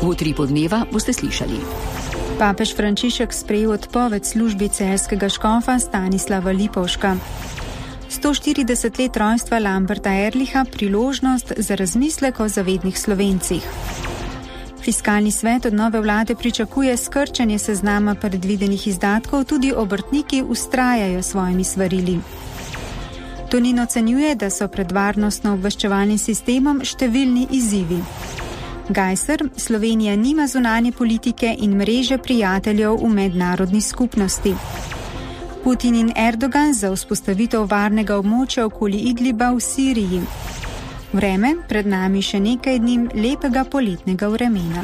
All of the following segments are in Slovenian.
V Utripu dneva boste slišali. Papež Frančišek sprejel odpoved službi celjskega škofa Stanislava Lipovška. 140 let rojstva Lamberta Ehrlicha, priložnost za razmislek o zavednih Slovencih. Fiskalni svet od nove vlade pričakuje skrčenje seznama predvidenih izdatkov, tudi obrtniki vztrajajo svojimi svarili. Tonin ocenjuje, da so pred varnostno-obveščevalnim sistemom številni izzivi. Gajser, Slovenija nima zunanje politike in mreže prijateljev v mednarodni skupnosti. Putin in Erdogan za vzpostavitev varnega območja okoli Idliba v Siriji. Vreme, pred nami še nekaj dni lepega poletnega vremena.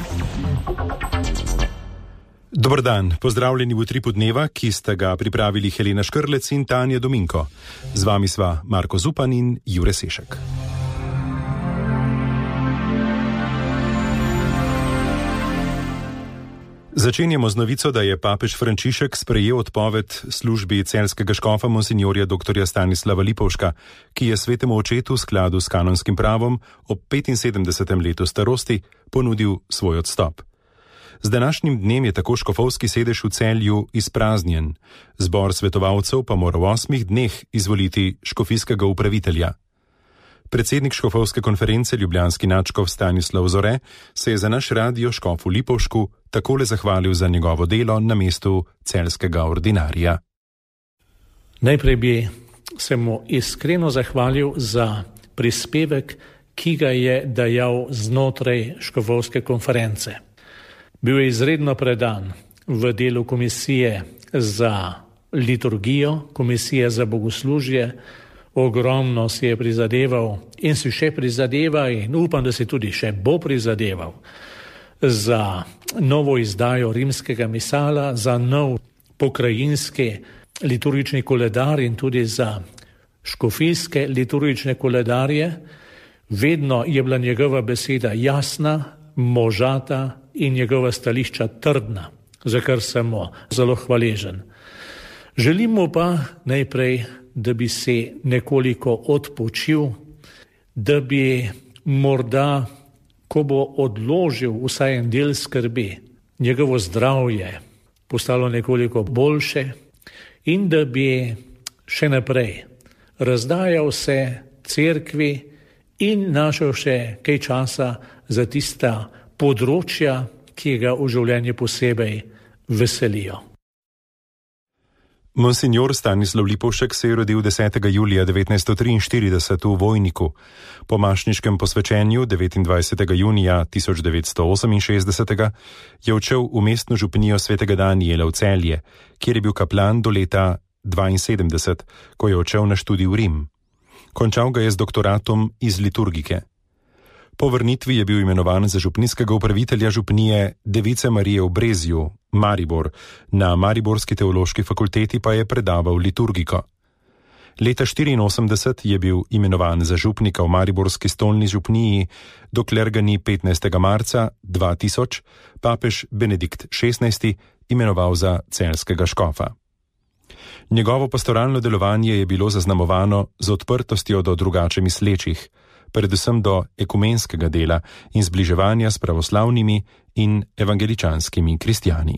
Dobar dan, pozdravljeni v Utripu dneva, ki sta ga pripravili Helena Škrlec in Tanja Dominko. Z vami sva Marko Zupan in Jure Sešek. Začenjamo z novico, da je papež Frančišek sprejel odpoved službi celjskega škofa monsinjorja dr. Stanislava Lipovška, ki je svetemu očetu v skladu s kanonskim pravom ob 75. letu starosti ponudil svoj odstop. Z današnjim dnem je tako škofovski sedež v Celju izpraznjen, zbor svetovalcev pa mora v 8 dneh izvoliti škofijskega upravitelja. Predsednik škofovske konference ljubljanski nadškof Stanislav Zore se je za naš radio škofu Lipovšku takole zahvalil za njegovo delo na mestu celjskega ordinarija. Najprej bi se mu iskreno zahvalil za prispevek, ki ga je dajal znotraj škofovske konference. Bil je izredno predan v delu komisije za liturgijo, komisije za bogoslužje. Ogromno si je prizadeval in si še prizadeva in upam, da si tudi še bo prizadeval za novo izdajo rimskega misala, za nov pokrajinski liturgični koledar in tudi za škofijske liturgične koledarje. Vedno je bila njegova beseda jasna, možata in njegova stališča trdna, za kar sem mu zelo hvaležen. Želimo pa najprej, da bi se nekoliko odpočil, da bi morda, ko bo odložil vsaj en del skrbi, njegovo zdravje postalo nekoliko boljše in da bi še naprej razdajal se cerkvi in našel še kaj časa za tista področja, ki ga v življenju posebej veselijo. Monsignor Stanislav Lipovšek se je rodil 10. julija 1943 v Vojniku. Po mašniškem posvečenju 29. junija 1968 je odšel v mestno župnijo svetega Danijela v Celje, kjer je bil kaplan do leta 1972, ko je odšel na študij v Rim. Končal ga je z doktoratom iz liturgike. Po vrnitvi je bil imenovan za župnijskega upravitelja župnije Device Marije v Brezju, Maribor, na Mariborski teološki fakulteti pa je predaval liturgiko. Leta 1984 je bil imenovan za župnika v Mariborski stolni župniji, dokler ga ni 15. marca 2000 papež Benedikt XVI imenoval za celjskega škofa. Njegovo pastoralno delovanje je bilo zaznamovano z odprtostjo do drugače mislečih, predvsem do ekumenskega dela in zbliževanja s pravoslavnimi in evangeličanskimi kristjani.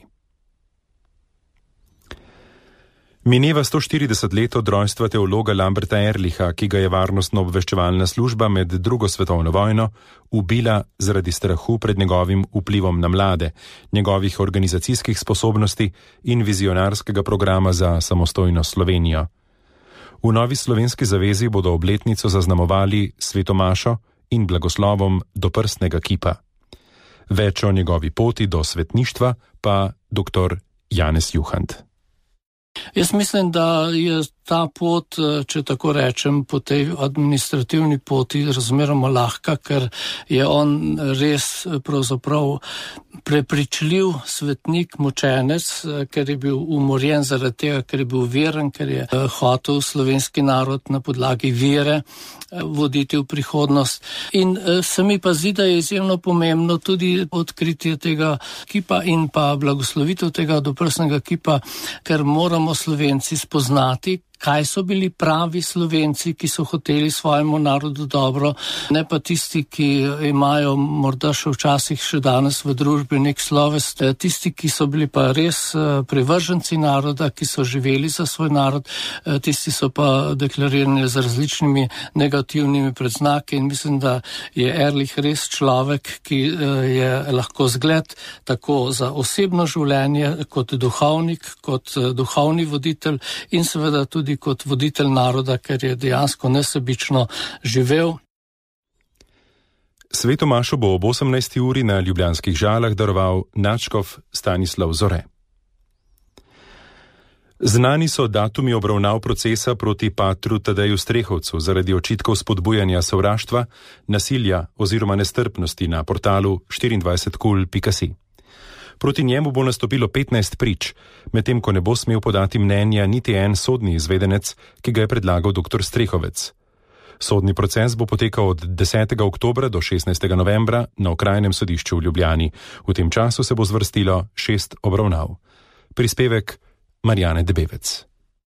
Mineva 140 let od rojstva teologa Lamberta Ehrlicha, ki ga je varnostno-obveščevalna služba med drugo svetovno vojno ubila zaradi strahu pred njegovim vplivom na mlade, njegovih organizacijskih sposobnosti in vizionarskega programa za samostojno Slovenijo. V Novi slovenski zavezi bodo obletnico zaznamovali svetomašo in blagoslovom do prstnega kipa. Več o njegovi poti do svetništva pa dr. Janez Juhant. Jaz mislim, da je ta pot, če tako rečem, po tej administrativni poti razmeroma lahka, ker je on res pravzaprav prepričljiv svetnik, mučenec, ker je bil umorjen zaradi tega, ker je bil veren, ker je hotel slovenski narod na podlagi vere voditi v prihodnost. In se mi pa zdi, da je izjemno pomembno tudi odkritje tega kipa in pa blagoslovitev tega doprsnega kipa, ker moramo Slovenci spoznati, kaj so bili pravi Slovenci, ki so hoteli svojemu narodu dobro, ne pa tisti, ki imajo morda še včasih še danes v družbi nek sloves, tisti, ki so bili pa res privrženci naroda, ki so živeli za svoj narod, tisti so pa deklarirani z različnimi negativnimi predznaki in mislim, da je Ehrlich res človek, ki je lahko zgled tako za osebno življenje kot duhovnik, kot duhovni voditelj in seveda tudi kot voditelj naroda, ker je dejansko nesebično živel. Sveto mašo bo ob 18. uri na Ljubljanskih Žalah daroval nadškof Stanislav Zore. Znani so datumi obravnav procesa proti patru Tadeju Strehovcu zaradi očitkov spodbujanja sovraštva, nasilja oziroma nestrpnosti na portalu 24kul.si. Proti njemu bo nastopilo 15 prič, medtem ko ne bo smel podati mnenja niti en sodni izvedenec, ki ga je predlagal dr. Strehovec. Sodni proces bo potekal od 10. oktobra do 16. novembra na Okrajnem sodišču v Ljubljani. V tem času se bo zvrstilo 6 obravnav. Prispevek Marjane Debevec.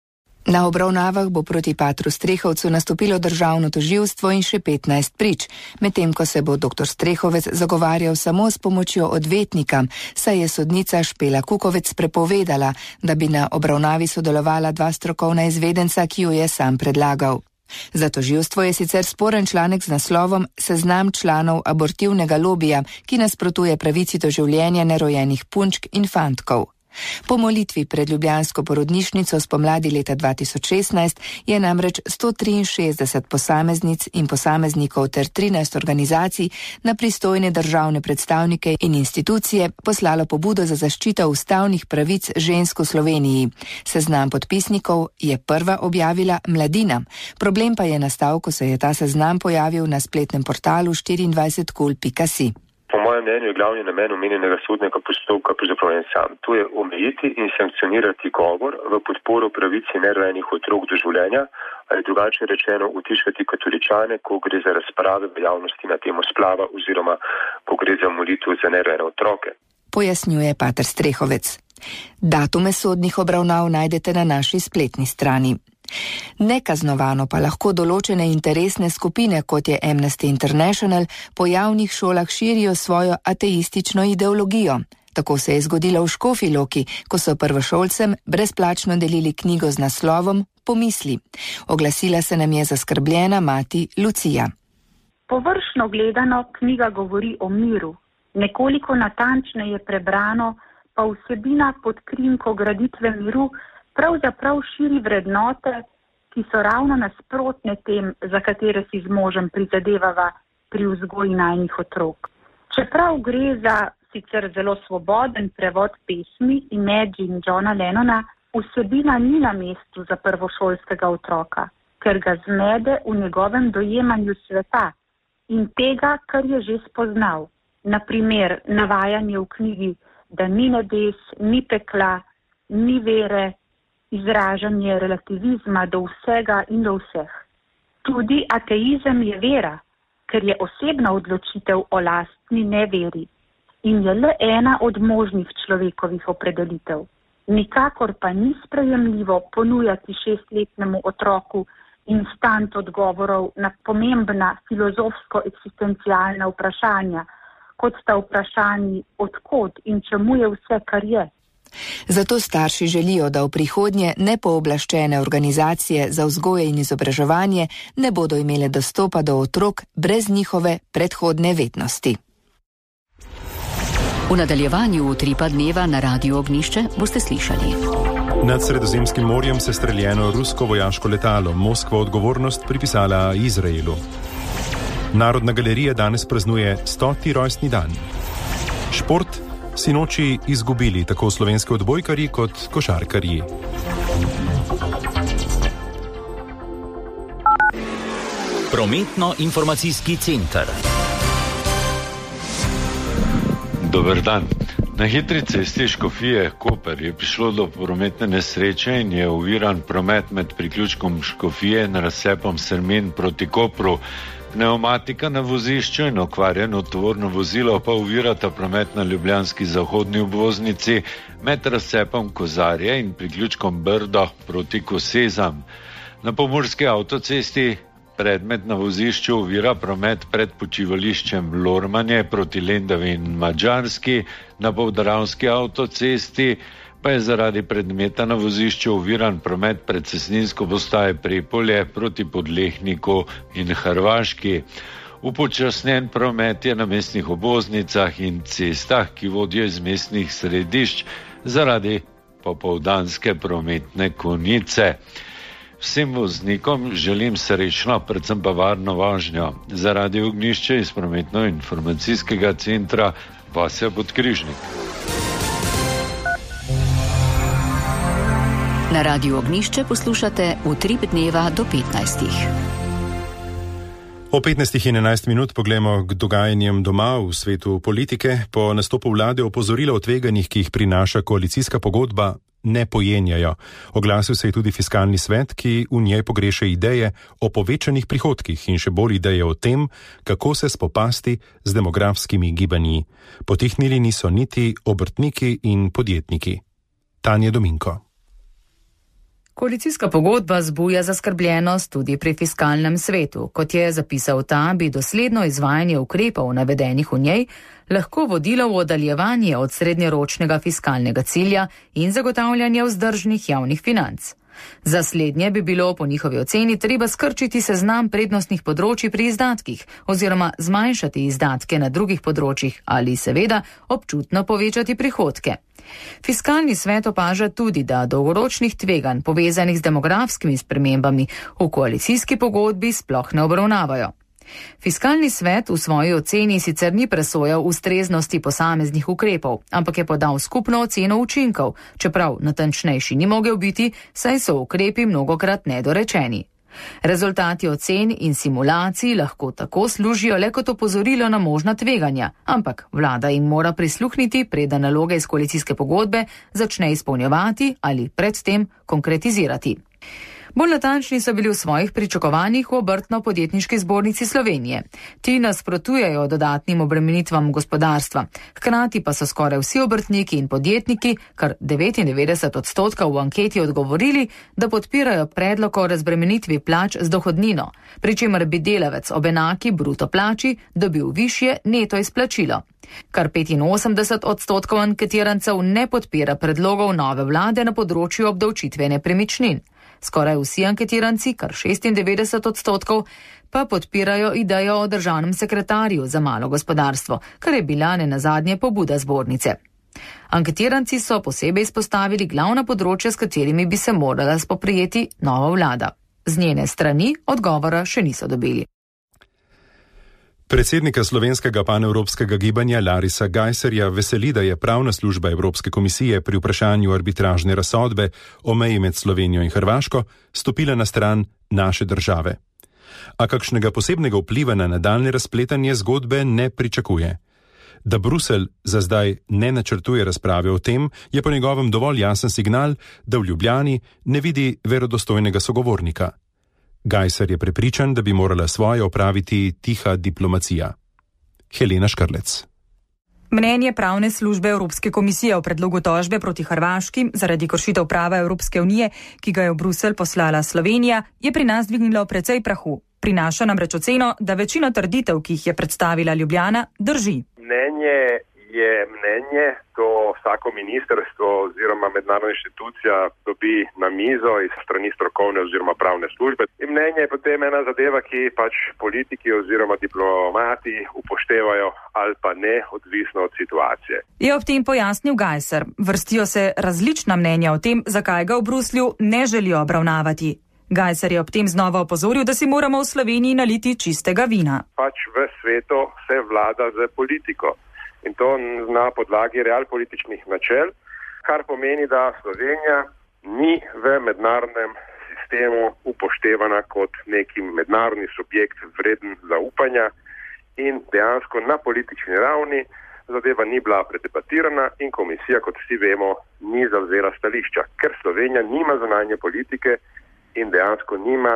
Na obravnavah bo proti patru Strehovcu nastopilo državno tožilstvo in še 15 prič, medtem ko se bo dr. Strehovec zagovarjal samo s pomočjo odvetnika, saj je sodnica Špela Kukovec prepovedala, da bi na obravnavi sodelovala 2 strokovna izvedenca, ki jo je sam predlagal. Za tožilstvo je sicer sporen članek z naslovom Seznam članov abortivnega lobija, ki nasprotuje pravici do življenja nerojenih punčk in fantkov. Po molitvi pred ljubljansko porodnišnico spomladi leta 2016 je namreč 163 posameznic in posameznikov ter 13 organizacij na pristojne državne predstavnike in institucije poslalo pobudo za zaščito ustavnih pravic žensk v Sloveniji. Seznam podpisnikov je prva objavila Mladina. Problem pa je nastal, ko se je ta seznam pojavil na spletnem portalu 24kul.si. Po mojem mnenju je glavni namen omenjenega sodnega postopka pravzaprav en sam. To je omejiti in sankcionirati govor v podporo pravici nerojenih otrok do življenja ali drugače rečeno utišati katoličane, ko gre za razprave v javnosti na temo splava oziroma ko gre za molitev za nerojene otroke. Pojasnjuje pater Strehovec. Datume sodnih obravnav najdete na naši spletni strani. Nekaznovano pa lahko določene interesne skupine, kot je Amnesty International, po javnih šolah širijo svojo ateistično ideologijo. Tako se je zgodilo v Škofji Loki, ko so prvošolcem brezplačno delili knjigo z naslovom Pomisli. Oglasila se nam je zaskrbljena mati Lucija. Površno gledano knjiga govori o miru. Nekoliko natančneje prebrano pa vsebina pod krinko graditve miru pravzaprav širi vrednote, ki so ravno nasprotne tem, za katere si z možem prizadevava pri vzgoji najnih otrok. Čeprav gre za sicer zelo svoboden prevod pesmi Imagine Johna Lennona, vsebina ni na mestu za prvošolskega otroka, ker ga zmede v njegovem dojemanju sveta in tega, kar je že spoznal. Na primer, navajanje v knjigi, da ni nebes, ni pekla, ni vere, izražanje relativizma do vsega in do vseh. Tudi ateizem je vera, ker je osebna odločitev o lastni neveri in je le ena od možnih človekovih opredelitev. Nikakor pa ni sprejemljivo ponujati 6-letnemu otroku instant odgovorov na pomembna filozofsko-eksistencialna vprašanja, kot sta vprašanji odkod in čemu je vse, kar je. Zato starši želijo, da v prihodnje nepooblaščene organizacije za vzgoje in izobraževanje ne bodo imele dostopa do otrok brez njihove predhodne vednosti. V nadaljevanju Utripa dneva na Radiu Ognjišče boste slišali. Nad Sredozemskim morjem se streljeno rusko vojaško letalo. Moskva odgovornost pripisala Izraelu. Narodna galerija danes praznuje 100. rojstni dan. Šport sinoči izgubili tako slovenski odbojkarji kot košarkarji. Prometno-informacijski center. Dober dan. Na hitri cesti Škofije-Koper je prišlo do prometne nesreče in je oviran promet med priključkom Škofije in razcepom Sermin proti Kopru. Pneumatika na vozišču in okvarjeno tovorno vozilo pa ovirata promet na ljubljanski zahodni obvoznici med razcepom Kozarje in priključkom Brdo proti Kosezam. Na pomurski avtocesti predmet na vozišču ovira promet pred počivališčem Lormanje proti Lendavi in Madžarski, na podravski avtocesti pa je zaradi predmeta na vozišču oviran promet pred cestninsko postajo Prepolje proti Podlehniku in Hrvaški. Upočasnjen promet je na mestnih obvoznicah in cestah, ki vodijo iz mestnih središč zaradi popoldanske prometne konice. Vsem voznikom želim srečno, predvsem pa varno vožnjo. Za Radio Ognjišče iz prometno-informacijskega centra Vasja Podkrižnik. Na Radio Ognjišče poslušate Utrip dneva do 15. O 15 in 11 minut poglejmo k dogajanjem doma v svetu politike. Po nastopu vlade opozorila o tveganjih, ki jih prinaša koalicijska pogodba, ne pojenjajo. Oglasil se je tudi fiskalni svet, ki v njej pogreša ideje o povečanih prihodkih in še bolj ideje o tem, kako se spopasti z demografskimi gibanji. Potihnili niso niti obrtniki in podjetniki. Tanja Dominko. Koalicijska pogodba zbuja zaskrbljenost tudi pri fiskalnem svetu. Kot je zapisal ta, bi dosledno izvajanje ukrepov navedenih v njej lahko vodilo v oddaljevanje od srednjeročnega fiskalnega cilja in zagotavljanja vzdržnih javnih financ. Za slednje bi bilo po njihovi oceni treba skrčiti seznam prednostnih področji pri izdatkih oziroma zmanjšati izdatke na drugih področjih ali seveda občutno povečati prihodke. Fiskalni svet opaža tudi, da dolgoročnih tveganj povezanih z demografskimi spremembami v koalicijski pogodbi sploh ne obravnavajo. Fiskalni svet v svoji oceni sicer ni presojal ustreznosti posameznih ukrepov, ampak je podal skupno oceno učinkov, čeprav natančnejši ni mogel biti, saj so ukrepi mnogokrat nedorečeni. Rezultati ocen in simulacij lahko tako služijo le kot opozorilo na možna tveganja, ampak vlada jim mora prisluhniti, preden naloge iz koalicijske pogodbe začne izpolnjevati ali predtem konkretizirati. Bolj natančni so bili v svojih pričakovanjih v Obrtno-podjetniški zbornici Slovenije. Ti nasprotujejo dodatnim obremenitvam gospodarstva. Hkrati pa so skoraj vsi obrtniki in podjetniki, kar 99% v anketi odgovorili, da podpirajo predlog o razbremenitvi plač z dohodnino, pri čemer bi delavec ob enaki bruto plači dobil višje neto izplačilo. Kar 85% anketirancev ne podpira predlogov nove vlade na področju obdavčitve nepremičnin. Skoraj vsi anketiranci, kar 96%, pa podpirajo idejo o državnem sekretarju za malo gospodarstvo, kar je bila nenazadnje pobuda zbornice. Anketiranci so posebej izpostavili glavna področja, s katerimi bi se morala spoprijeti nova vlada. Z njene strani odgovora še niso dobili. Predsednika slovenskega panevropskega gibanja Larisa Gajserja veseli, da je pravna služba Evropske komisije pri vprašanju arbitražne razsodbe o meji med Slovenijo in Hrvaško stopila na stran naše države. A kakšnega posebnega vpliva na nadaljnje razpletanje zgodbe ne pričakuje. Da Bruselj za zdaj ne načrtuje razprave o tem, je po njegovem dovolj jasen signal, da v Ljubljani ne vidi verodostojnega sogovornika. Gajser je prepričan, da bi morala svoje opraviti tiha diplomacija. Helena Škrlec. Mnenje pravne službe Evropske komisije o predlogu tožbe proti Hrvaški zaradi kršitev prava Evropske unije, ki ga je v Bruselj poslala Slovenija, je pri nas dvignilo precej prahu. Prinaša namreč oceno, da večina trditev, ki jih je predstavila Ljubljana, drži. Mnenje je mnenje, to vsako ministrstvo oziroma mednarodna inštitucija dobi na mizo iz strani strokovne oziroma pravne službe. In mnenje je potem ena zadeva, ki pač politiki oziroma diplomati upoštevajo ali pa ne, odvisno od situacije. Je ob tem pojasnil Gajser. Vrstijo se različna mnenja o tem, zakaj ga v Bruslju ne želijo obravnavati. Gajser je ob tem znova opozoril, da si moramo v Sloveniji naliti čistega vina. Pač v svetu se vlada z politiko. In to na podlagi realpolitičnih načel, kar pomeni, da Slovenija ni v mednarodnem sistemu upoštevana kot neki mednarodni subjekt vreden zaupanja in dejansko na politični ravni zadeva ni bila predebatirana in komisija, kot vsi vemo, ni zavzela stališča, ker Slovenija nima zunanje politike in dejansko nima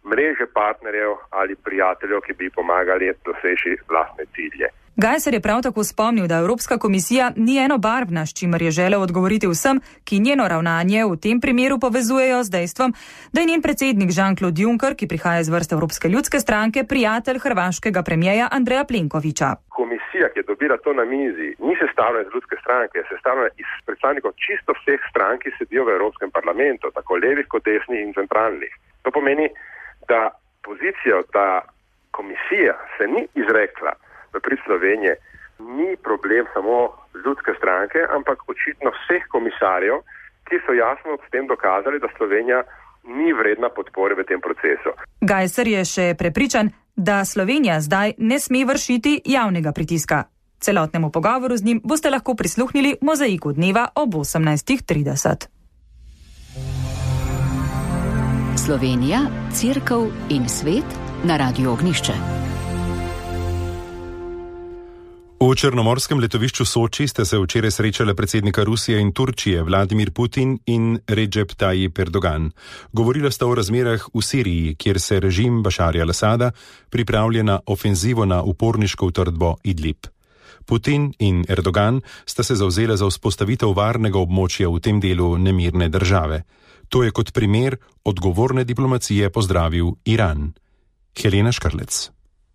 mreže partnerjev ali prijateljev, ki bi pomagali doseči vlastne cilje. Gajser je prav tako spomnil, da Evropska komisija ni enobarvna, s čimer je želel odgovoriti vsem, ki njeno ravnanje v tem primeru povezujejo z dejstvom, da je njen predsednik Jean-Claude Juncker, ki prihaja iz vrste Evropske ljudske stranke, prijatelj hrvaškega premijeja Andreja Plenkovića. Komisija, ki je dobila to na mizi, ni sestavljena iz ljudske stranke, je sestavljena iz predstavnikov čisto vseh strank, ki sedijo v Evropskem parlamentu, tako levih kot desnih in centralnih. To pomeni, da pozicija, da komisija se ni izrekla v prid Slovenije, ni problem samo ljudske stranke, ampak očitno vseh komisarjev, ki so jasno s tem dokazali, da Slovenija ni vredna podpore v tem procesu. Gajser je še prepričan, da Slovenija zdaj ne sme vršiti javnega pritiska. Celotnemu pogovoru z njim boste lahko prisluhnili v Mozaiku dneva ob 18:30. Slovenija, Cerkev in svet na Radiu Ognišče. V črnomorskem letovišču Soči ste se včeraj srečali predsednika Rusije in Turčije Vladimir Putin in Recep Tayyip Erdogan. Govorila sta o razmerah v Siriji, kjer se režim Bašarja al-Asada pripravlja na ofenzivo na uporniško utrdbo Idlib. Putin in Erdogan sta se zavzela za vzpostavitev varnega območja v tem delu nemirne države. To je kot primer odgovorne diplomacije pozdravil Iran. Helena Škrlec.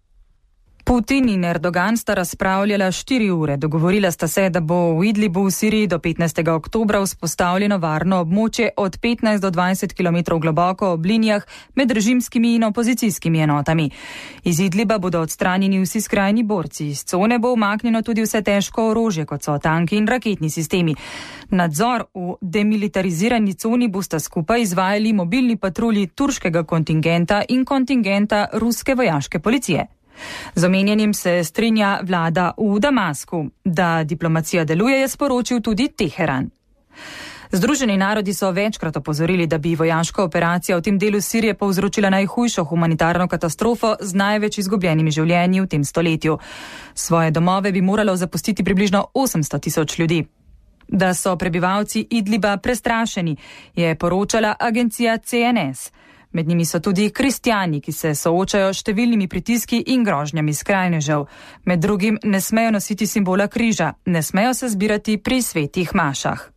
Putin in Erdogan sta razpravljala 4 ure. Dogovorila sta se, da bo v Idlibu v Siriji do 15. oktobra vzpostavljeno varno območje od 15 do 20 km globoko ob linijah med režimskimi in opozicijskimi enotami. Iz Idliba bodo odstranjeni vsi skrajni borci. Iz cone bo umaknjeno tudi vse težko orožje, kot so tanki in raketni sistemi. Nadzor v demilitarizirani coni bosta skupaj izvajali mobilni patrulji turškega kontingenta in kontingenta ruske vojaške policije. Z omenjenim se strinja vlada v Damasku. Da diplomacija deluje, je sporočil tudi Teheran. Združeni narodi so večkrat opozorili, da bi vojaška operacija v tem delu Sirije povzročila najhujšo humanitarno katastrofo z največ izgubljenimi življenji v tem stoletju. Svoje domove bi moralo zapustiti približno 800 000 ljudi. Da so prebivalci Idliba prestrašeni, je poročala agencija CNS. Med njimi so tudi kristjani, ki se soočajo s številnimi pritiski in grožnjami skrajnežev. Med drugim ne smejo nositi simbola križa, ne smejo se zbirati pri svetih mašah.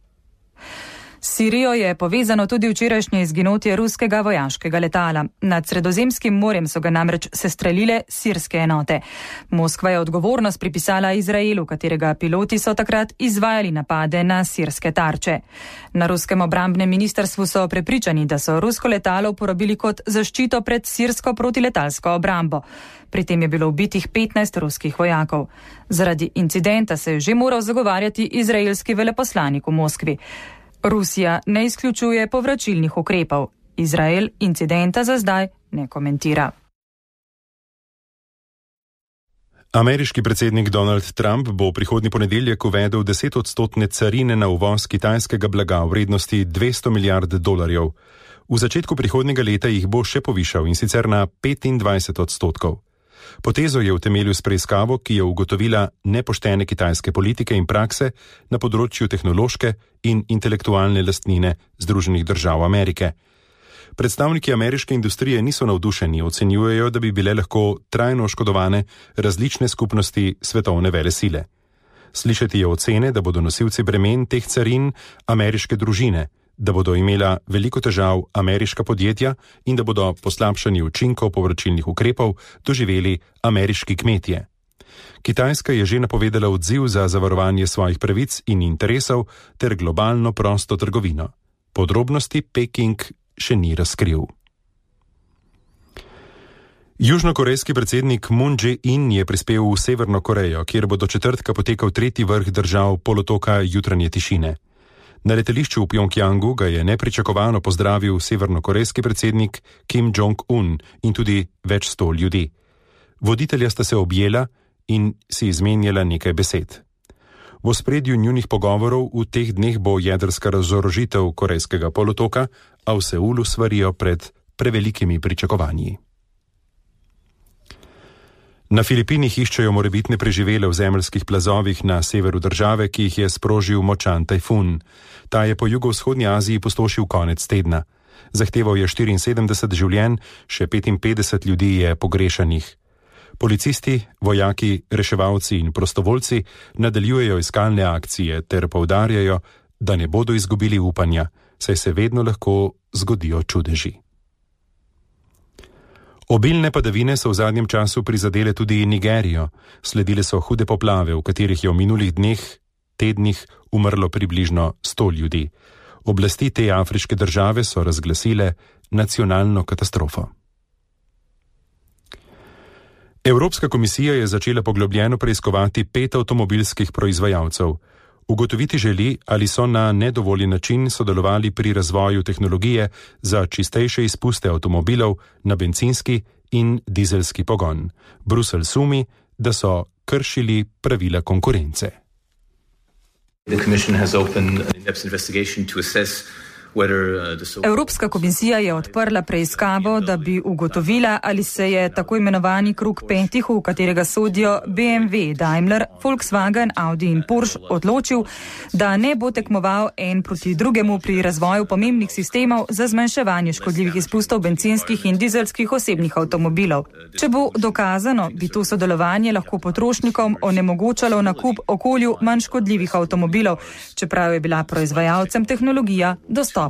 S Sirijo je povezano tudi včerajšnje izginotje ruskega vojaškega letala. Nad Sredozemskim morjem so ga namreč sestrelile sirske enote. Moskva je odgovornost pripisala Izraelu, katerega piloti so takrat izvajali napade na sirske tarče. Na ruskem obrambnem ministrstvu so prepričani, da so rusko letalo uporabili kot zaščito pred sirsko protiletalsko obrambo. Pri tem je bilo ubitih 15 ruskih vojakov. Zaradi incidenta se je že moral zagovarjati izraelski veleposlanik v Moskvi. Rusija ne izključuje povračilnih ukrepov. Izrael incidenta za zdaj ne komentira. Ameriški predsednik Donald Trump bo prihodnji ponedeljek uvedel 10-odstotne carine na uvoz kitajskega blaga v vrednosti $200 milijard. V začetku prihodnjega leta jih bo še povišal, in sicer na 25%. Potezo je utemeljil s preiskavo, ki je ugotovila nepoštene kitajske politike in prakse na področju tehnološke in intelektualne lastnine Združenih držav Amerike. Predstavniki ameriške industrije niso navdušeni, ocenjujejo, da bi bile lahko trajno oškodovane različne skupnosti svetovne velesile. Slišati je ocene, da bodo nosilci bremen teh carin ameriške družine, da bodo imela veliko težav ameriška podjetja in da bodo poslabšanje učinkov povračilnih ukrepov doživeli ameriški kmetje. Kitajska je že napovedala odziv za zavarovanje svojih pravic in interesov ter globalno prosto trgovino. Podrobnosti Peking še ni razkril. Južnokorejski predsednik Moon Jae-in je prispel v Severno Korejo, kjer bo do četrtka potekal tretji vrh držav polotoka jutranje tišine. Na letališču v Pjongjangu ga je nepričakovano pozdravil severnokorejski predsednik Kim Jong-un in tudi več 100 ljudi. Voditelja sta se objela in si izmenjala nekaj besed. V ospredju njunih pogovorov v teh dneh bo jedrska razorožitev korejskega polotoka, a v Seulu svarijo pred prevelikimi pričakovanji. Na Filipinih iščejo morebitne preživele v zemeljskih plazovih na severu države, ki jih je sprožil močan tajfun. Ta je po jugovzhodni Aziji pustošil konec tedna. Zahteval je 74 življenj, še 55 ljudi je pogrešanih. Policisti, vojaki, reševalci in prostovoljci nadaljujejo iskalne akcije ter poudarjajo, da ne bodo izgubili upanja, saj se vedno lahko zgodijo čudeži. Obilne padavine so v zadnjem času prizadele tudi Nigerijo. Sledile so hude poplave, v katerih je v minulih tednih umrlo približno 100 ljudi. Oblasti te afriške države so razglasile nacionalno katastrofo. Evropska komisija je začela poglobljeno preiskovati 5 avtomobilskih proizvajalcev. Ugotoviti želi, ali so na nedovoljen način sodelovali pri razvoju tehnologije za čistejše izpuste avtomobilov na bencinski in dizelski pogon. Bruselj sumi, da so kršili pravila konkurence. Evropska komisija je odprla preiskavo, da bi ugotovila, ali se je tako imenovani krug 5, v katerega sodijo BMW, Daimler, Volkswagen, Audi in Porsche, odločil, da ne bo tekmoval en proti drugemu pri razvoju pomembnih sistemov za zmanjševanje škodljivih izpustov bencinskih in dizelskih osebnih avtomobilov. Če bo dokazano, bi to sodelovanje lahko potrošnikom onemogočalo nakup okolju manj škodljivih avtomobilov, čeprav je bila proizvajalcem tehnologija dostopna.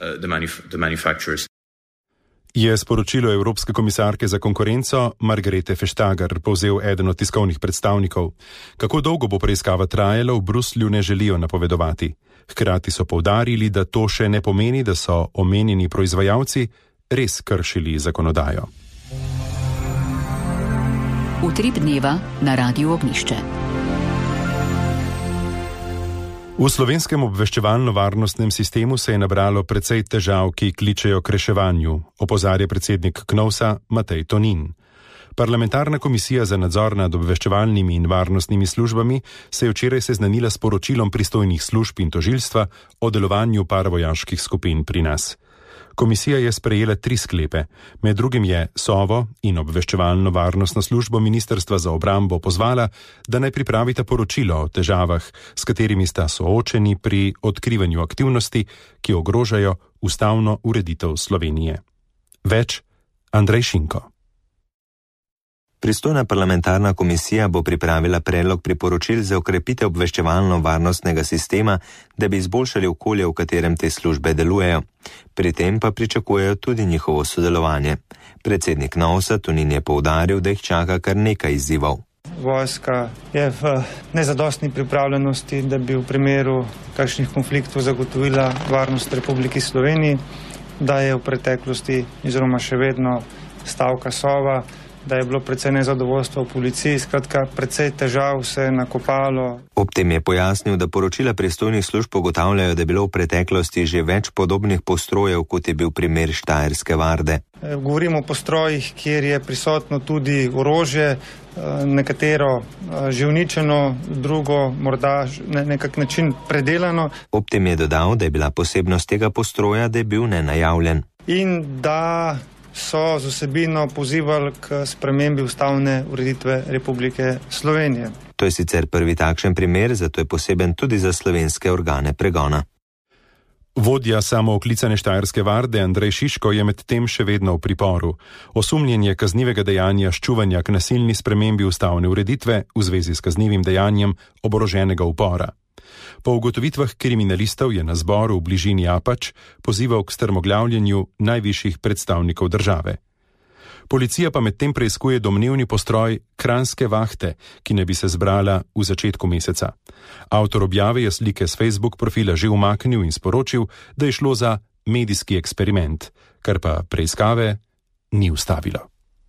Je sporočilo Evropske komisarke za konkurenco Margarete Vestager povzel eden od tiskovnih predstavnikov. Kako dolgo bo preiskava trajala, v Bruslju ne želijo napovedovati. Hkrati so poudarili, da to še ne pomeni, da so omenjeni proizvajalci res kršili zakonodajo. Utrip dneva na Radiu Ognišče. V slovenskem obveščevalno-varnostnem sistemu se je nabralo precej težav, ki kličejo k reševanju, opozarja predsednik KNOVS-a Matej Tonin. Parlamentarna komisija za nadzor nad obveščevalnimi in varnostnimi službami se je včeraj seznanila s poročilom pristojnih služb in tožilstva o delovanju paravojaških skupin pri nas. Komisija je sprejela 3 sklepe. Med drugim je SOVO in obveščevalno-varnostno službo Ministrstva za obrambo pozvala, da naj pripravita poročilo o težavah, s katerimi sta soočeni pri odkrivanju aktivnosti, ki ogrožajo ustavno ureditev Slovenije. Več Andrej Šinko. Pristojna parlamentarna komisija bo pripravila predlog priporočil za okrepitev obveščevalno-varnostnega sistema, da bi izboljšali okolje, v katerem te službe delujejo. Pri tem pa pričakujejo tudi njihovo sodelovanje. Predsednik KNOVS-a Tonin je poudaril, da jih čaka kar nekaj izzivov. Vojska je v nezadostni pripravljenosti, da bi v primeru kakšnih konfliktov zagotovila varnost Republiki Sloveniji, da je v preteklosti oziroma še vedno stavka SOVA, da je bilo precej nezadovoljstva v policiji, skratka, precej težav se je nakopalo. Ob tem je pojasnil, da poročila pristojnih služb ugotavljajo, da je bilo v preteklosti že več podobnih postrojev, kot je bil primer Štajerske varde. Govorimo o postrojih, kjer je prisotno tudi orožje, nekatero že uničeno, drugo morda na nekak način predelano. Ob tem je dodal, da je bila posebnost tega postroja, da je bil nenajavljen. In da so z vsebino pozivali k spremembi ustavne ureditve Republike Slovenije. To je sicer prvi takšen primer, zato je poseben tudi za slovenske organe pregona. Vodja samooklicane Štajerske varde Andrej Šiško je medtem še vedno v priporu. Osumljen je kaznivega dejanja ščuvanja k nasilni spremembi ustavne ureditve v zvezi s kaznivim dejanjem oboroženega upora. Po ugotovitvah kriminalistov je na zboru v bližini Apač pozival k strmoglavljenju najvišjih predstavnikov države. Policija pa medtem preiskuje domnevni postroj Kranjske vahte, ki ne bi se zbrala v začetku meseca. Avtor objave je slike s Facebook profila že umaknil in sporočil, da je šlo za medijski eksperiment, kar pa preiskave ni ustavilo.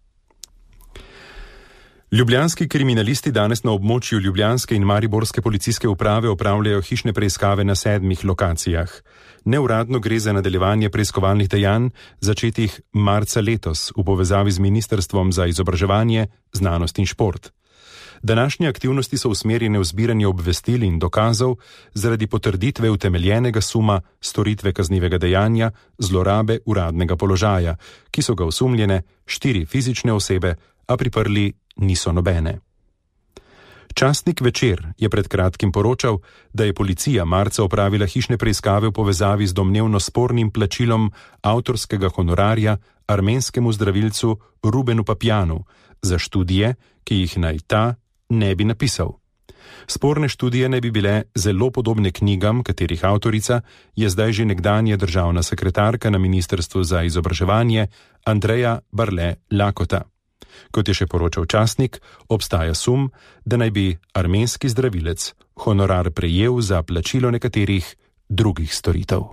Ljubljanski kriminalisti danes na območju ljubljanske in mariborske policijske uprave opravljajo hišne preiskave na 7 lokacijah. Neuradno gre za nadaljevanje preiskovalnih dejanj, začetih marca letos v povezavi z Ministrstvom za izobraževanje, znanost in šport. Današnje aktivnosti so usmerjene v zbiranje obvestil in dokazov zaradi potrditve utemeljenega suma storitve kaznivega dejanja zlorabe uradnega položaja, ki so ga osumljene 4 fizične osebe, a priprli niso nobene. Časnik Večer je pred kratkim poročal, da je policija marca opravila hišne preiskave v povezavi z domnevno spornim plačilom avtorskega honorarja armenskemu zdravilcu Rubenu Papjanu za študije, ki jih naj ta ne bi napisal. Sporne študije ne bi bile zelo podobne knjigam, katerih avtorica je zdaj že nekdanja državna sekretarka na Ministrstvu za izobraževanje Andreja Barle Lakota. Kot je še poročal časnik, obstaja sum, da naj bi armenski zdravilec honorar prejel za plačilo nekaterih drugih storitev.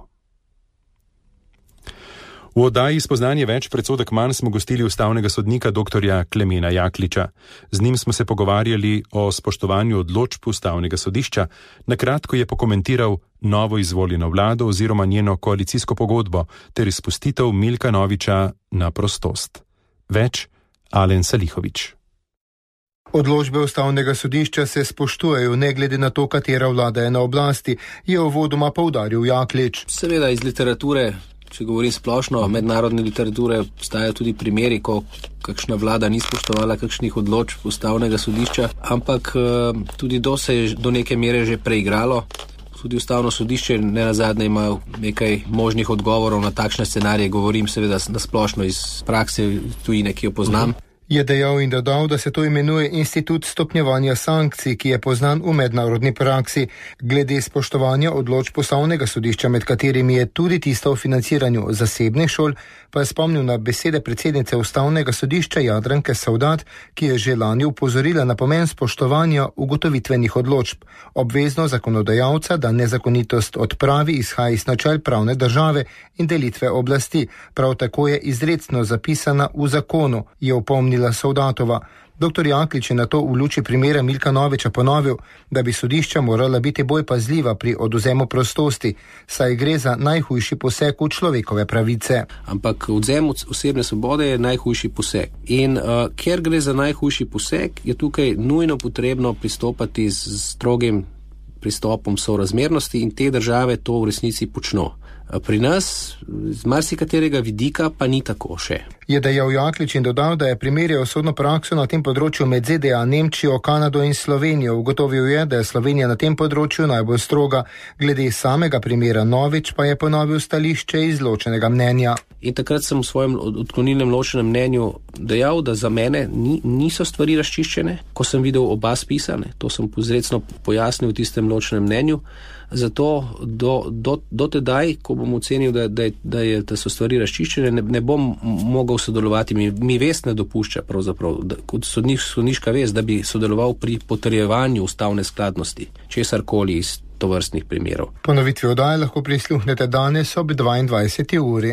V oddaji Spoznanje več predsodek manj smo gostili ustavnega sodnika dr. Klemena Jakliča. Z njim smo se pogovarjali o spoštovanju odločb ustavnega sodišča. Na kratko je pokomentiral novo izvoljeno vlado oziroma njeno koalicijsko pogodbo ter izpustitev Milka Noviča na prostost. Več Alen Salihovič. Odločbe ustavnega sodišča se spoštujejo ne glede na to, katera vlada je na oblasti, je uvodoma poudaril Jaklič. Seveda iz literature, če govorim splošno, mednarodne literature, obstajajo tudi primeri, ko kakšna vlada ni spoštovala kakšnih odločb ustavnega sodišča, ampak tudi se je do neke mere že preigralo. Tudi ustavno sodišče nenazadnje ima nekaj možnih odgovorov na takšne scenarije, govorim seveda na splošno iz prakse tujine, ki jo poznam. Je dejal in dodal, da se to imenuje institut stopnjevanja sankcij, ki je poznan v mednarodni praksi. Glede spoštovanja odločb ustavnega sodišča, med katerimi je tudi tista o financiranju zasebnih šol, pa je spomnil na besede predsednice ustavnega sodišča Jadranke Savdat, ki je že lani upozorila na pomen spoštovanja ugotovitvenih odločb. Obvezno zakonodajalca, da nezakonitost odpravi, izhaja iz načel pravne države in delitve oblasti. Prav tako je izrecno zapisana v zakonu, je opomnila Savdatova. Dr. Jaklič je na to v luči primera Milka Noviča ponovil, da bi sodišča morala biti bolj pazljiva pri odvzemu prostosti, saj gre za najhujši poseg v človekove pravice. Ampak odvzem osebne svobode je najhujši poseg. In ker gre za najhujši poseg, je tukaj nujno potrebno pristopati z strogim pristopom sorazmernosti in te države to v resnici počno. Pri nas z marsikaterega vidika pa ni tako še. Je dejal Jaklič in dodal, da je primerjal sodno prakso na tem področju med ZDA, Nemčijo, Kanado in Slovenijo. Ugotovil je, da je Slovenija na tem področju najbolj stroga. Glede samega primera Novič pa je ponovil stališče iz ločenega mnenja. In takrat sem v svojem odklonilnem ločenem mnenju dejal, da za mene niso stvari razčiščene, ko sem videl oba spisane. To sem izrecno pojasnil v tistem ločenem mnenju. Zato do tedaj, ko bom ocenil, da so stvari razčiščene, ne bom mogel sodelovati. Mi vest ne dopušča pravzaprav, kot sodniška vest, da bi sodeloval pri potrjevanju ustavne skladnosti, česarkoli iz tovrstnih primerov. Ponovitvi oddaje lahko prisluhnete danes ob 22. uri.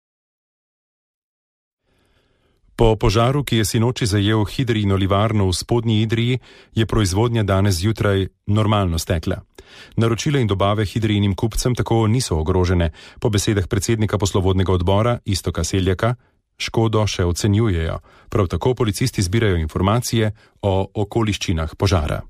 Po požaru, ki je sinoči zajel hidrijino livarno v Spodnji Idriji, je proizvodnja danes zjutraj normalno stekla. Naročila in dobave hidrijinim kupcem tako niso ogrožene. Po besedah predsednika poslovodnega odbora Iztoka Seljaka škodo še ocenjujejo. Prav tako policisti zbirajo informacije o okoliščinah požara.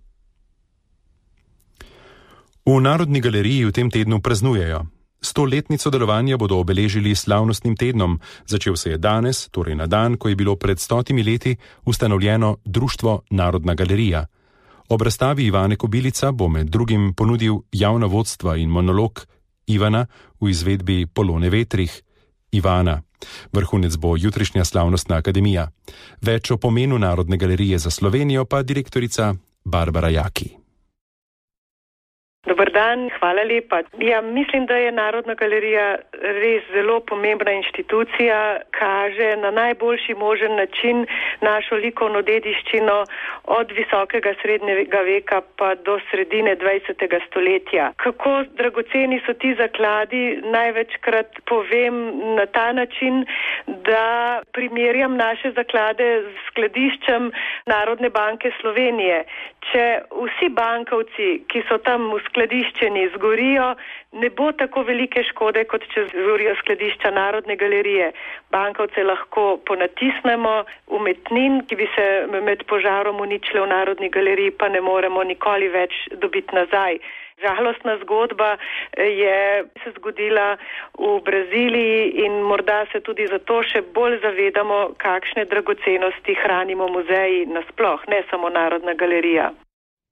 V Narodni galeriji v tem tednu praznujejo. 100-letnico delovanja bodo obeležili slavnostnim tednom. Začel se je danes, torej na dan, ko je bilo pred 100 leti ustanovljeno Društvo Narodna galerija. Ob razstavi Ivane Kobilica bo med drugim ponudil javna vodstva in monolog Ivana v izvedbi Polone Vetrih. Ivana. Vrhunec bo jutrišnja slavnostna akademija. Več o pomenu Narodne galerije za Slovenijo pa direktorica Barbara Jaki. Dobar dan, hvala lepa. Ja, mislim, da je Narodna galerija res zelo pomembna inštitucija, kaže na najboljši možen način našo likovno dediščino od visokega srednjega veka pa do sredine 20. stoletja. Kako dragoceni so ti zakladi, največkrat povem na ta način, da primerjam naše zaklade z skladiščem Narodne banke Slovenije. Če vsi bankovci, ki so tam skladiščeni, zgorijo, ne bo tako velike škode, kot če zgorijo skladišča Narodne galerije. Bankovce lahko ponatisnemo, umetnin, ki bi se med požarom uničile v Narodni galeriji, pa ne moremo nikoli več dobiti nazaj. Žalostna zgodba je se zgodila v Braziliji in morda se tudi zato še bolj zavedamo, kakšne dragocenosti hranimo muzeji nasploh, ne samo Narodna galerija.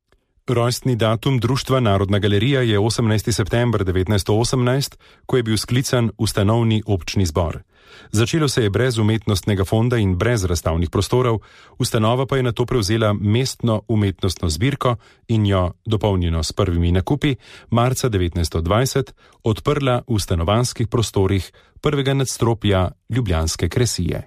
Rojstni datum Društva Narodna galerija je 18. september 1918, ko je bil sklican ustanovni občni zbor. Začelo se je brez umetnostnega fonda in brez razstavnih prostorov, ustanova pa je nato prevzela mestno umetnostno zbirko in jo, dopolnjeno s prvimi nakupi, marca 1920 odprla v stanovanjskih prostorih prvega nadstropja ljubljanske Kresije.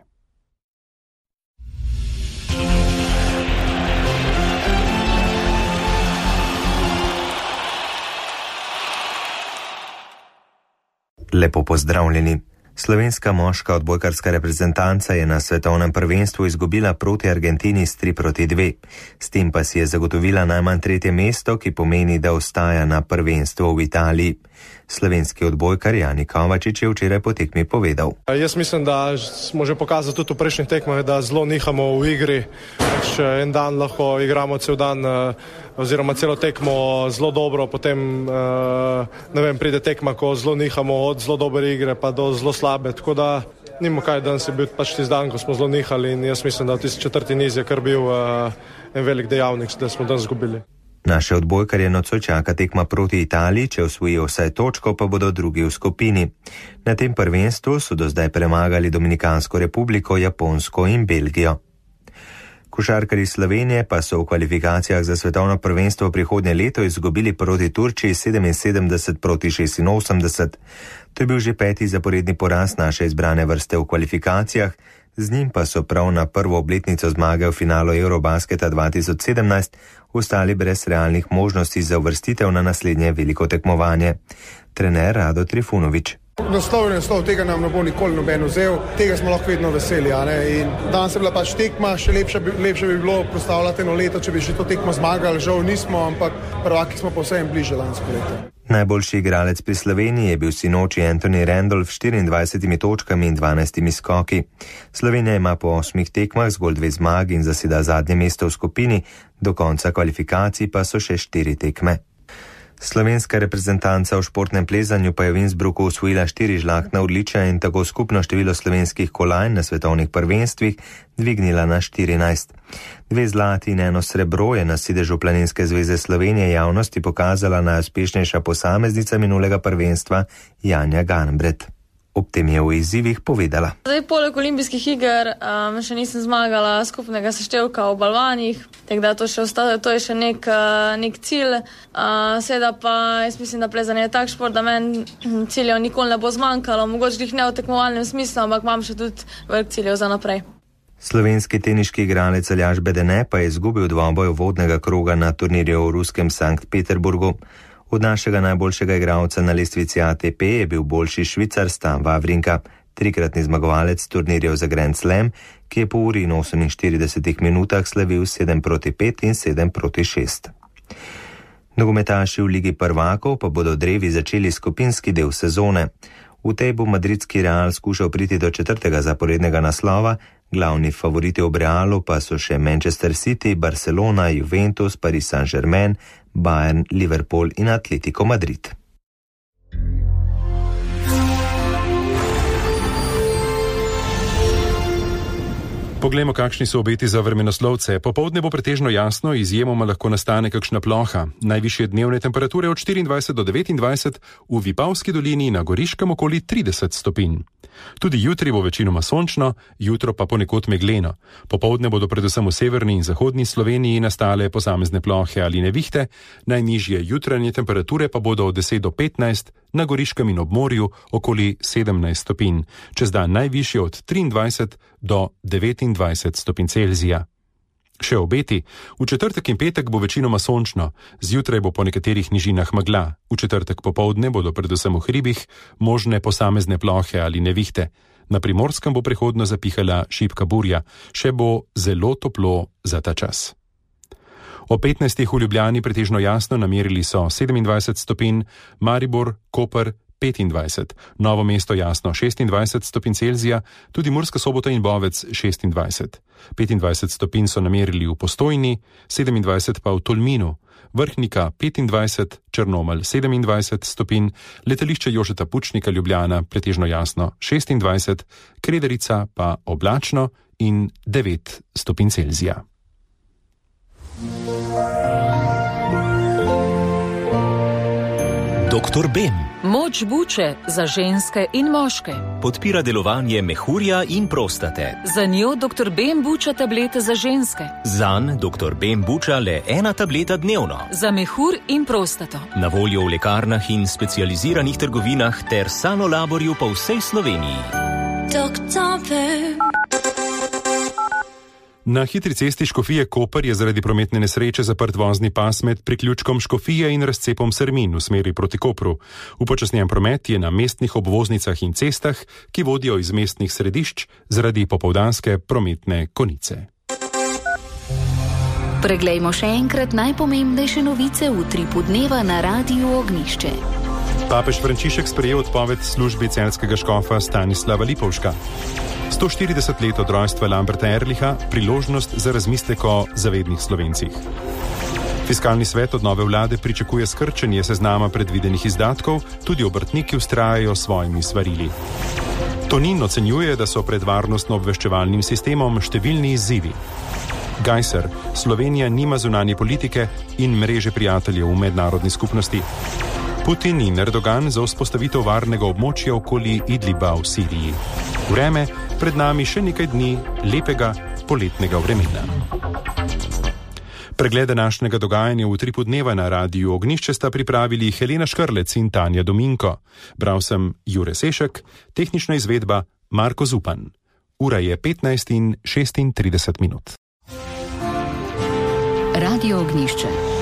Lepo pozdravljeni. Slovenska moška odbojkarska reprezentanca je na svetovnem prvenstvu izgubila proti Argentini s 3-2. S tem pa si je zagotovila najmanj 3. mesto, ki pomeni, da ostaja na prvenstvu v Italiji. Slovenski odbojkar Jani Kovačič je včeraj po tekmi povedal. Jaz mislim, da smo že pokazali tudi v prejšnjih tekmah, da zelo nihamo v igri. Še en dan lahko igramo cel dan oziroma celo tekmo zelo dobro, potem pride tekma, ko zelo nihamo od zelo dobre igre pa do zelo slabe, tako da nimo kaj, danes je bil pač tisti dan, ko smo zelo nihali in jaz mislim, da v tisti 4. niz je kar bil en velik dejavnik, da smo danes izgubili. Naše odbojkarje nocoj čaka tekma proti Italiji, če osvojijo vsaj točko, pa bodo drugi v skupini. Na tem prvenstvu so do zdaj premagali Dominikansko republiko, Japonsko in Belgijo. Košarkarji Slovenije pa so v kvalifikacijah za svetovno prvenstvo prihodnje leto izgubili proti Turčiji 77-86. To je bil že 5. zaporedni poraz naše izbrane vrste v kvalifikacijah, z njim pa so prav na prvo obletnico zmage v finalu Eurobasketa 2017 ostali brez realnih možnosti za uvrstitev na naslednje veliko tekmovanje. Trener Rado Trifunović. Naslov tega nam ne bo nikoli noben vzel, tega smo lahko vedno veseli. In danes je bila pač tekma, še lepše bi bilo predstavljati eno leto, če bi že to tekmo zmagali, žal nismo, ampak prvaki smo pa vsem bliže lansko leto. Najboljši igralec pri Sloveniji je bil sinoči Anthony Randolph s 24 točkami in 12 skoki. Slovenija ima po 8 tekmah zgolj 2 zmagi in zaseda zadnje mesto v skupini, do konca kvalifikacij pa so še 4 tekme. Slovenska reprezentanca v športnem plezanju pa je v Innsbrucku osvojila 4 žlahtna odličja in tako skupno število slovenskih kolajn na svetovnih prvenstvih dvignila na 14. 2 zlati in 1 srebro je na sedežu Planinske zveze Slovenije javnosti pokazala najuspešnejša posameznica minulega prvenstva Janja Garnbret. Ob tem je v izzivih povedala. Zdaj, poleg olimpijskih iger še nisem zmagala skupnega seštevka v balvanih, tako da to je še nek cilj. Seveda pa jaz mislim, da plezanje je tak šport, da meni ciljev nikoli ne bo zmanjkalo, mogoče jih ne v tekmovalnem smislu, ampak imam še tudi velik ciljev za naprej. Slovenski teniški igralec Aljaž Bedene pa je izgubil dvoboj vodnega kroga na turnirju v ruskem Sankt Peterburgu. Od našega najboljšega igralca na lestvici ATP je bil boljši Švicar Stan Wawrinka, 3-kratni zmagovalec turnirjev za Grand Slam, ki je po uri in 48 minutah slavil 7-5 in 7-6. Nogometaši v Ligi prvakov pa bodo drevi začeli skupinski del sezone. V tej bo madridski Real skušal priti do 4. zaporednega naslova, glavni favoriti v Realu pa so še Manchester City, Barcelona, Juventus, Paris Saint-Germain, Bayern, Liverpool in Atletico Madrid. Poglejmo, kakšni so obeti za vremenoslovce. Popoldne bo pretežno jasno, izjemoma lahko nastane kakšna ploha. Najvišje dnevne temperature od 24 do 29, v Vipavski dolini na Goriškem okoli 30 stopinj. Tudi jutri bo večinoma sončno, jutro pa ponekod megleno. Popoldne bodo predvsem v severni in zahodni Sloveniji nastale posamezne plohe ali nevihte, najnižje jutranje temperature pa bodo od 10 do 15, na Goriškem in ob morju okoli 17 stopinj, čez dan najvišje od 23 do 29 stopinj Celzija. Še obeti. V četrtek in petek bo večinoma sončno, zjutraj bo po nekaterih nižinah megla. V četrtek popoldne bodo predvsem v hribih možne posamezne plohe ali nevihte. Na Primorskem bo prehodno zapihala šibka burja, še bo zelo toplo za ta čas. O 15. v Ljubljani pretežno jasno, namerili so 27 stopinj, Maribor, Koper 25, Novo mesto jasno 26 stopinj Celzija, tudi Murska Sobota in Bovec 26. 25 stopinj so namerili v Postojni, 27 pa v Tolminu, Vrhnika 25, Črnomelj 27 stopinj, letališče Jožeta Pučnika Ljubljana pretežno jasno 26, Krederica pa oblačno in 9 stopinj Celzija. Dr. Bem. Moč buče za ženske in moške. Podpira delovanje mehurja in prostate. Za njo Dr. Bem buča tablete za ženske. Zanj Dr. Bem buča le 1 tableta dnevno. Za mehur in prostato. Na voljo v lekarnah in specializiranih trgovinah ter Sanolaborju po vsej Sloveniji. Dr. Bem. Na hitri cesti Škofije Koper je zaradi prometne nesreče zaprt vozni pas med priključkom Škofije in razcepom Sermin v smeri proti Kopru. Upočasnjen promet je na mestnih obvoznicah in cestah, ki vodijo iz mestnih središč zaradi popoldanske prometne konice. Preglejmo še enkrat najpomembnejše novice v Utripu dneva na Radiu Ognišče. Papež Frančišek sprejel odpoved službi celjskega škofa Stanislava Lipovška. 140 let od rojstva Lamberta Erlicha, priložnost za razmislek o zavednih Slovencih. Fiskalni svet od nove vlade pričakuje skrčenje seznama predvidenih izdatkov, tudi obrtniki vztrajajo s svojimi svarili. Tonin ocenjuje, da so pred varnostno-obveščevalnim sistemom številni izzivi. Gajser, Slovenija nima zunanje politike in mreže prijateljev v mednarodni skupnosti. Putin in Erdogan za vzpostavitev varnega območja okoli Idliba v Siriji. Vreme, pred nami še nekaj dni lepega poletnega vremena. Pregled današnjega dogajanja v Utripu dneva na Radiu Ognišče sta pripravili Helena Škrlec in Tanja Dominko. Bral sem Jure Sešek, tehnična izvedba Marko Zupan. Ura je 15:36. Radio Ognišče.